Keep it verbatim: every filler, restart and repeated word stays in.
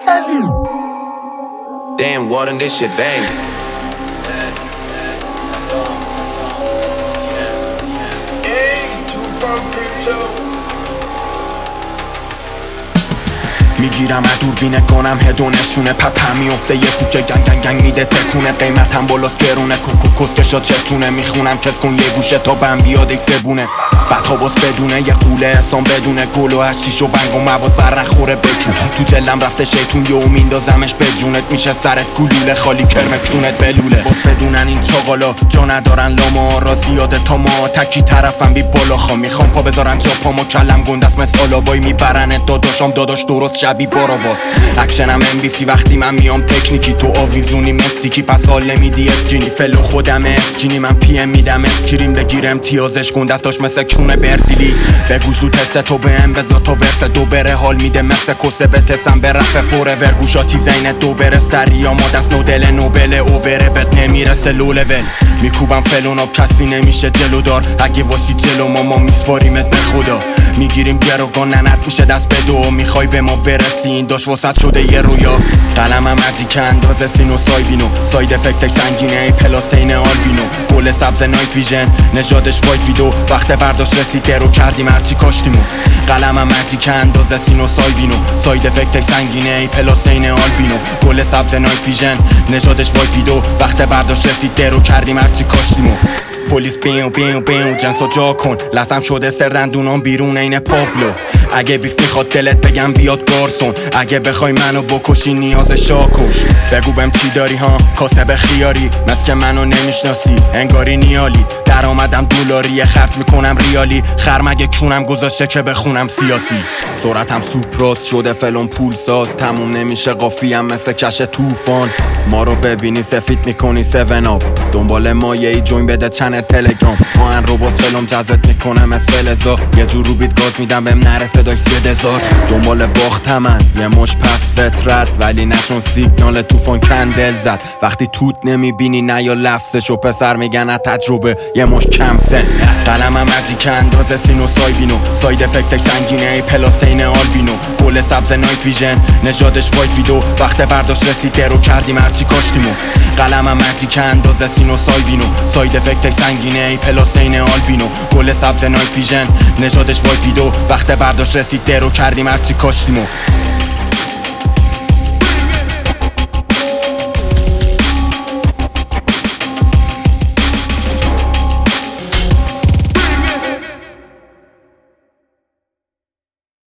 Damn, Warden, this shit bang. میگیرم دوربینه کنم هدونشونه پپم میفته یه کوچه گنگ گنگ گنگ میده تکونه قیمتم بالاست گرونه کوکو کسکشا چتونه میخونم چس کن یه گوشه تا بم بیاد یک زبونه بطا باز بدونه یه قوله احسان بدونه گل و هشتیش و بنگ و مواد بر نخوره بچون تو جلم رفته شیطون یه میندازمش به جونت میشه سرت گلوله خالی کرمک کونت بلوله باز بدونن این چاقالا جا ندارن لاما را زیاده تا ما تکی طرفم بی بالا خوا میخوام پا بذارن جا پامو کلم گندست مثل آبای میبرنت داداشام داداش درست شبی بارا باز اکشنم ام بی سی وقتی من میام تکنیکی تو آویزونی مستیکی پس حال نمیدی اسکینی فلو خودم اسکینی من پی ام میدم اسکریم بگیر امتیازش کن دستاش مثل کونه برزیلی بگو زود حسه تو به ام بذار تو ورسه دو بره حال میده مثل کسه بتسم به رفت فوره ورگوشاتی زینت دو بره سری اما دست نودل نوبل اووره بت نمیرسه لو لول میکوبم فلون آب کسی نمیشه جلو دار اگه واسی جلو ماما میسپاریمت به خدا میگیریم گروگان ننت میشه دست به دو میخوای به ما برسی این داشت وسط شده یه رویا قلمم عجی که اندازه سینو سایبینو ساید افکتک سنگینه ای پلاسین آلبینو گل سبز نایت ویژن نژادش وایت ویدو وقت برداشت رسید درو کردیم هرچی کاشتیمو قلمم عجی که اندازه سینو سایبینو ساید افکتک سنگینه ای پلاسین آلبینو گل سبز نایت ویژن نژادش وایت ویدو وقت برداشت رسید درو کردیم هرچی کاشتیمو پلیس بیو بیو بیو جنسو جا کن لسم شده سردندونام بیرون این پابلو اگه بیف میخواد دلت بگم بیاد گارسون اگه بخوای منو بکشی نیاز شاکش بگو بهم چی داری ها کاسب خیاری مثل که منو نمیشناسی انگاری نیالی در آمدم دولاری خرج میکنم ریالی خرمگه کونم گذاشته که بخونم سیاسی سرعتم سوپراست شده فلون پول ساز تموم نمیشه قافیم مثل کش توفان ما رو ببینی سفید میکنی سون آب دنبال مایه ای جوین بده چنل تلگرام آهن رو با سلام جذبت میکنم از فلزا یه جور رو بیت گاز میدم بهم نرسه داک سید هزار دنبال باختم من یه مش پس فطرت ولی نه چون سیگنال توفان کندل زد وقتی توت نمیبینی نه یا لفظش و پسر میگن از تجربه یه مش کم سن قلمم عجی که اندازه سینو سایبینو ساید افکتک سنگینه ای پلاسین آلبینو گل سبز نایت ویژن نژادش وایت ویدو وقت برداشت رسید درو کردیم هرچی کاشتیمو قلمم عجی که اندازه سینو سایبینو ساید افکتک سنگینه ای پلاسین آلبینو گل سبز نایت ویژن نژادش وایت ویدو وقت برداشت رسید درو کردیم هرچی کاشتیمو